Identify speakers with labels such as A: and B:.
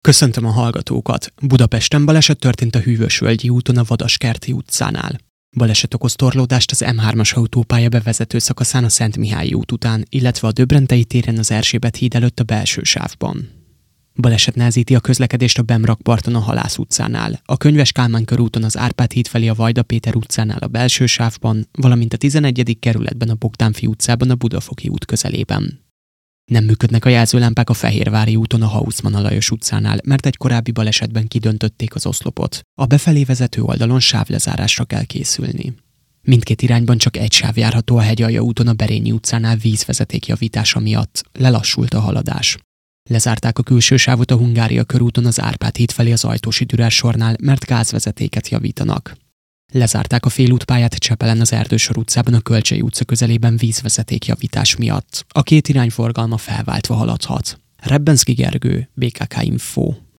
A: Köszöntöm a hallgatókat! Budapesten baleset történt a Hűvösvölgyi úton a Vadaskerti utcánál. Baleset okoz torlódást az M3-as autópálya bevezető szakaszán a Szent Mihályi út után, illetve a Döbrentei téren az Erzsébet híd előtt a belső sávban. Baleset nehezíti a közlekedést a Bemrakparton a Halász utcánál, a Könyves Kálmán körúton az Árpád híd felé a Vajda Péter utcánál a belső sávban, valamint a 11. kerületben a Bogdánfi utcában a Budafoki út közelében. Nem működnek a jelzőlámpák a Fehérvári úton a Haussmann Alajos utcánál, mert egy korábbi balesetben kidöntötték az oszlopot. A befelé vezető oldalon sávlezárásra kell készülni. Mindkét irányban csak egy sáv járható a Hegyalja úton a Berényi utcánál vízvezeték javítása miatt. Lelassult a haladás. Lezárták a külső sávot a Hungária körúton az Árpád híd felé az Ajtósi Dürer sornál, mert gázvezetéket javítanak. Lezárták a félútpályát Csepelen az Erdősor utcában a Kölcsey utca közelében vízvezeték javítás miatt. A két irány forgalma felváltva haladhat. Rebbenszky Gergő, BKK Info.